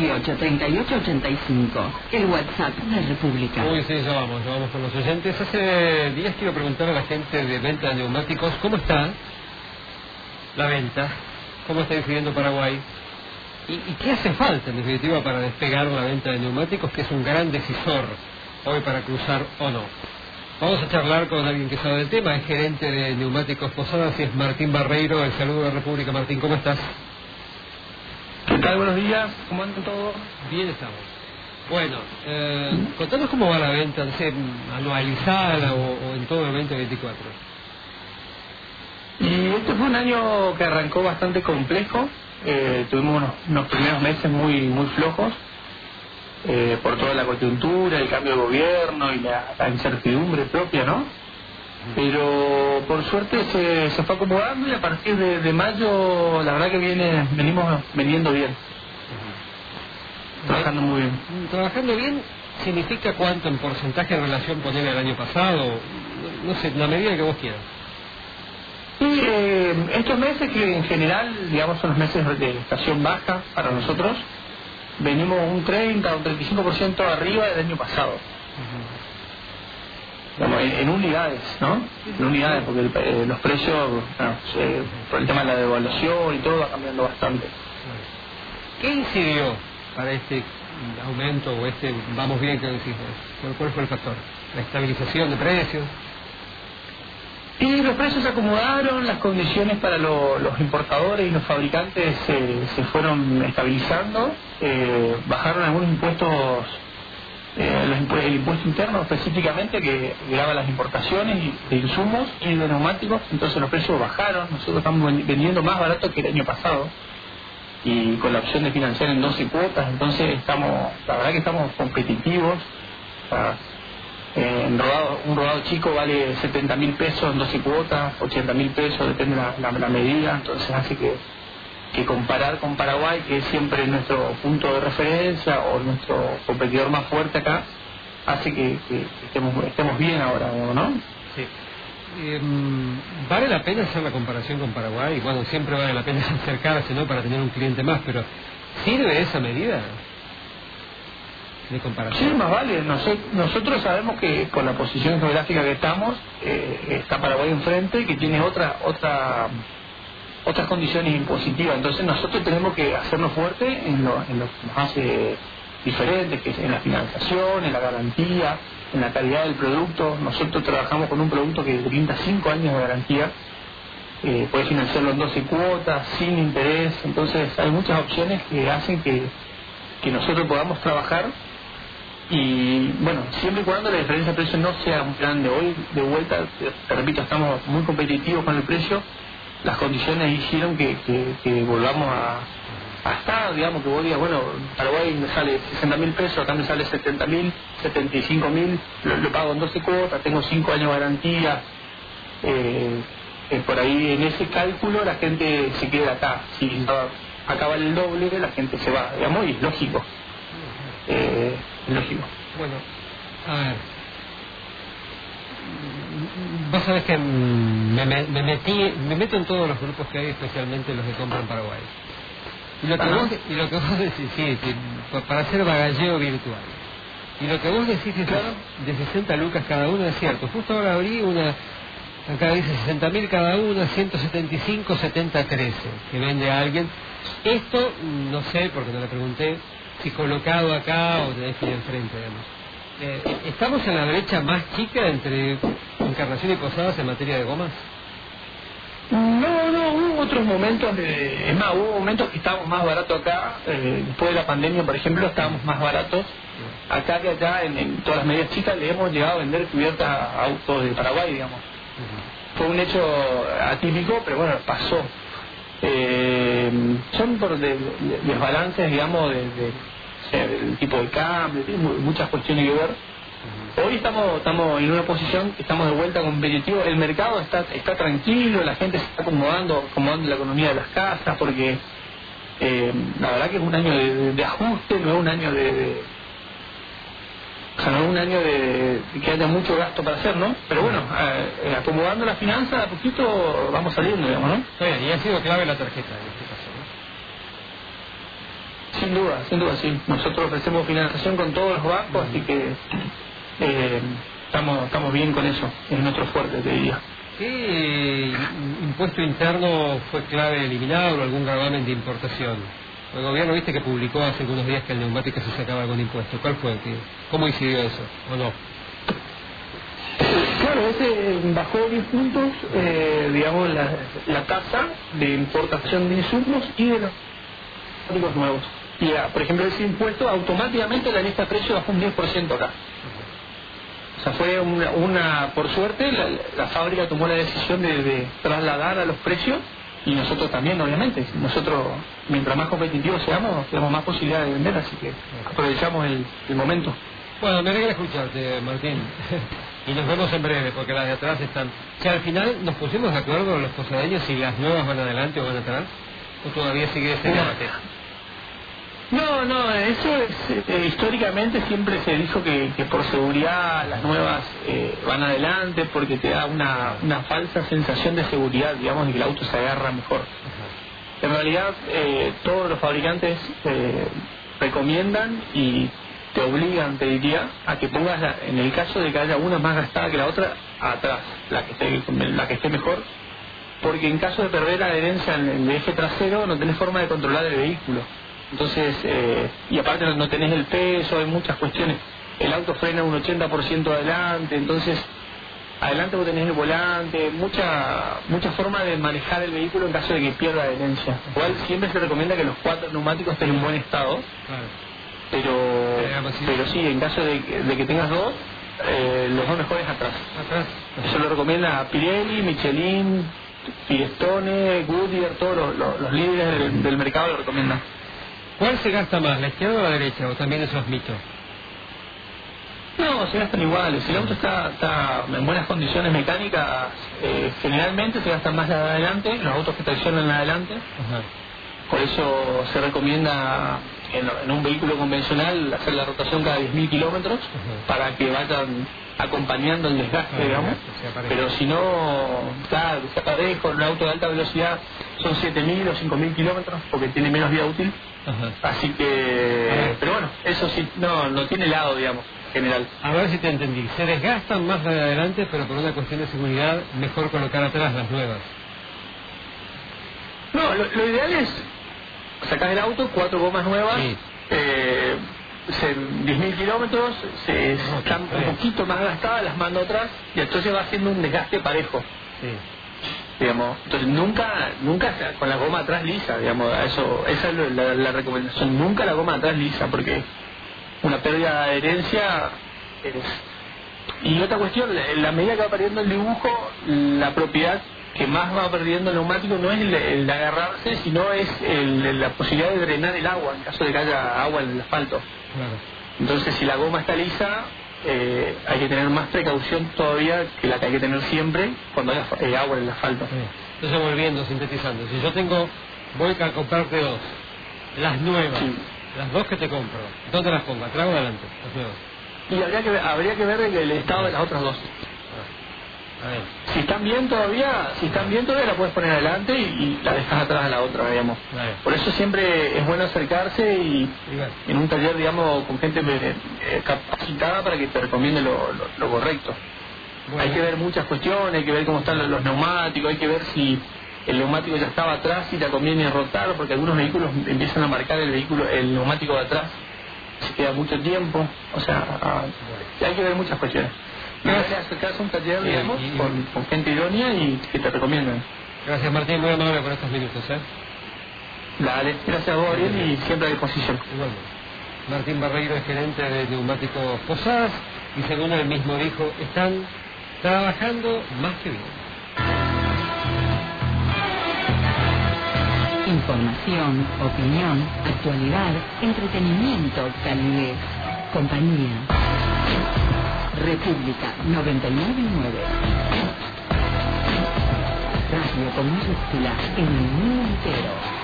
098-3885, el WhatsApp de República. Uy, sí, ya vamos con los oyentes. Hace días quiero preguntar a la gente de venta de neumáticos, ¿cómo está la venta? ¿Cómo está incidiendo Paraguay? ¿Y qué hace falta, en definitiva, para despegar la venta de neumáticos, que es un gran decisor hoy para cruzar o no? Vamos a charlar con alguien que sabe del tema, es gerente de Neumáticos Posadas y es Martín Barreiro, el saludo de República. Martín, ¿cómo estás? ¿Qué tal? Buenos días, ¿cómo andan todos? Bien estamos. Bueno, contanos cómo va la venta, no sé, anualizada o en todo el 2024. Y este fue un año que arrancó bastante complejo, tuvimos unos primeros meses muy flojos, por toda la coyuntura, el cambio de gobierno y la incertidumbre propia, ¿no? Pero por suerte se fue acomodando y a partir de mayo la verdad que venimos vendiendo bien, trabajando muy bien. Trabajando bien significa cuánto en porcentaje en relación poner al año pasado, no sé, la medida que vos quieras. Sí, estos meses que en general, digamos, son los meses de estación baja para nosotros, venimos un 30 o un 35% arriba del año pasado. Digamos, en unidades, ¿no? En unidades, porque los precios, bueno, por el tema de la devaluación y todo, va cambiando bastante. ¿Qué incidió para este aumento o vamos bien que decís? ¿Cuál fue el factor? ¿La estabilización de precios? Y los precios se acomodaron, las condiciones para los importadores y los fabricantes se fueron estabilizando, bajaron algunos impuestos, el impuesto interno específicamente que grava las importaciones de insumos y de neumáticos, entonces los precios bajaron, nosotros estamos vendiendo más barato que el año pasado y con la opción de financiar en 12 cuotas, entonces la verdad que estamos competitivos. Un rodado chico vale 70.000 pesos en 12 cuotas, 80.000 pesos, depende de la medida, entonces hace que comparar con Paraguay, que es siempre nuestro punto de referencia o nuestro competidor más fuerte acá, hace que estemos bien ahora, ¿no? Sí. ¿Vale la pena hacer la comparación con Paraguay? Bueno, siempre vale la pena acercarse, ¿no?, para tener un cliente más, pero ¿sirve esa medida de comparación? Sí, más vale. Nosotros sabemos que con la posición geográfica que estamos, está Paraguay enfrente, que tiene otras condiciones impositivas. Entonces nosotros tenemos que hacernos fuerte en lo que nos hace diferentes, que es en la financiación, en la garantía, en la calidad del producto. Nosotros trabajamos con un producto que brinda 5 años de garantía, puede financiarlo en 12 cuotas, sin interés. Entonces hay muchas opciones que hacen que nosotros podamos trabajar. Y bueno, siempre y cuando la diferencia de precio no sea muy grande. Hoy, de vuelta, te repito, estamos muy competitivos con el precio. Las condiciones hicieron que volvamos a estar, digamos, que vos digas, bueno, Paraguay me sale 60.000 pesos, acá me sale 70.000, 75.000, lo pago en 12 cuotas, tengo 5 años de garantía. Por ahí, en ese cálculo, la gente se queda acá. Si acá vale el doble, la gente se va, digamos, y es lógico. Lógico. Bueno, a ver, vos sabés que me meto en todos los grupos que hay, especialmente los que compran Paraguay. Y lo que vos decís, sí, para hacer bagalleo virtual. Y lo que vos decís es de 60 lucas cada uno, es cierto. Justo ahora abrí una, acá dice 60.000 cada una, 175, 70, 13, que vende a alguien. Esto, no sé, porque no le pregunté, si colocado acá o tenés que ir enfrente, digamos. ¿Estamos en la brecha más chica entre Encarnación y Posadas en materia de gomas? No, hubo otros momentos, es más, hubo momentos que estábamos más baratos acá, después de la pandemia, por ejemplo, estábamos más baratos acá que allá, en todas las medidas chicas le hemos llegado a vender cubiertas a autos de Paraguay, digamos. Fue un hecho atípico, pero bueno, pasó. Son por desbalances, digamos, del tipo de cambio, tiene muchas cuestiones que ver. Hoy estamos en una posición que estamos de vuelta competitivos. El mercado está tranquilo, la gente se está acomodando la economía de las casas, porque la verdad que es un año de ajuste, no es un año no es un año de que haya mucho gasto para hacer, ¿no? Pero bueno, acomodando la finanza, a poquito vamos saliendo, digamos, ¿no? Sí, y ha sido clave la tarjeta en este caso, ¿no? Sin duda, sí. Nosotros ofrecemos financiación con todos los bancos, así que estamos bien con eso. Es nuestro fuerte, te diría. ¿Qué impuesto interno fue clave eliminar o algún gravamen de importación? El gobierno, viste, que publicó hace algunos días que el neumático se sacaba con impuesto. ¿Cuál fue? ¿Cómo incidió eso? ¿O no? Claro, ese bajó 10 puntos, digamos, la tasa de importación de insumos y de los neumáticos nuevos. Y, por ejemplo, ese impuesto automáticamente la lista de precios bajó un 10% acá. O sea, fue por suerte, la fábrica tomó la decisión de trasladar a los precios, y nosotros también, obviamente. Nosotros, mientras más competitivos seamos, tenemos más posibilidades de vender, así que aprovechamos el momento. Bueno, me alegra escucharte, Martín. Y nos vemos en breve, porque las de atrás están... O sea, al final nos pusimos de acuerdo los posadeños si las nuevas van adelante o van atrás, o todavía sigue ese debate. No, eso es, históricamente siempre se dijo que por seguridad las nuevas van adelante, porque te da una falsa sensación de seguridad, digamos, de que el auto se agarra mejor. En realidad, todos los fabricantes recomiendan y te obligan, te diría, a que pongas, en el caso de que haya una más gastada que la otra, atrás, la que esté mejor, porque en caso de perder la adherencia en el eje trasero no tenés forma de controlar el vehículo. Entonces, y aparte no tenés el peso, hay muchas cuestiones. El auto frena un 80% adelante, entonces adelante vos tenés el volante, mucha forma de manejar el vehículo en caso de que pierda adherencia. Igual siempre se recomienda que los 4 neumáticos estén en buen estado, pero sí, en caso de que tengas 2, los 2 mejores atrás. Eso lo recomienda Pirelli, Michelin, Firestone, Goodyear, todos los líderes del mercado lo recomiendan. ¿Cuál se gasta más, la izquierda o la derecha? ¿O también esos mitos? No, se gastan iguales. Si el auto está en buenas condiciones mecánicas, generalmente se gastan más la de adelante, los autos que traccionan la de adelante. Por eso se recomienda en un vehículo convencional hacer la rotación cada 10.000 kilómetros para que vayan acompañando el desgaste, digamos. Pero si no, claro, se parejo, el auto de alta velocidad son 7.000 o 5.000 kilómetros porque tiene menos vida útil. Así que, pero bueno, eso sí, no tiene lado, digamos, general. A ver si te entendí. Se desgastan más de adelante, pero por una cuestión de seguridad, mejor colocar atrás las nuevas. No, lo ideal es sacar el auto, 4 gomas nuevas, 10.000 kilómetros, están un poquito más gastadas, las mando atrás y entonces va haciendo un desgaste parejo. Digamos, entonces nunca con la goma atrás lisa, digamos, esa es la recomendación, nunca la goma atrás lisa, porque una pérdida de adherencia y otra cuestión, la medida que va perdiendo el dibujo, la propiedad que más va perdiendo el neumático no es el de agarrarse, sino es la posibilidad de drenar el agua en caso de que haya agua en el asfalto. Entonces, si la goma está lisa, hay que tener más precaución todavía que la que hay que tener siempre cuando haya agua en el asfalto. Entonces, volviendo, sintetizando, si yo voy a comprarte 2, las nuevas, las 2 que te compro, ¿dónde las pongo? ¿Atrás o adelante? Las nuevas. Y habría que ver el estado de las otras 2. Si están bien todavía la puedes poner adelante y la dejas atrás a la otra, digamos. Por eso siempre es bueno acercarse y en un taller, digamos, con gente capacitada para que te recomiende lo correcto. Hay que ver muchas cuestiones, hay que ver cómo están los neumáticos, hay que ver si el neumático ya estaba atrás y te conviene rotar, porque algunos vehículos empiezan a marcar el neumático de atrás, se queda mucho tiempo, o sea, hay que ver muchas cuestiones. Gracias, acercarse a un taller, digamos, con gente idónea y que te recomiendan. Gracias, Martín, muy amable por estos minutos, Dale, gracias a vos, Ariel, y siempre a disposición. Igualmente. Martín Barreiro es gerente de Neumáticos Posadas y según él mismo dijo, están trabajando más que bien. Información, opinión, actualidad, entretenimiento, calidez, compañía. República 99.9. Radio con mayúscula en el mundo entero.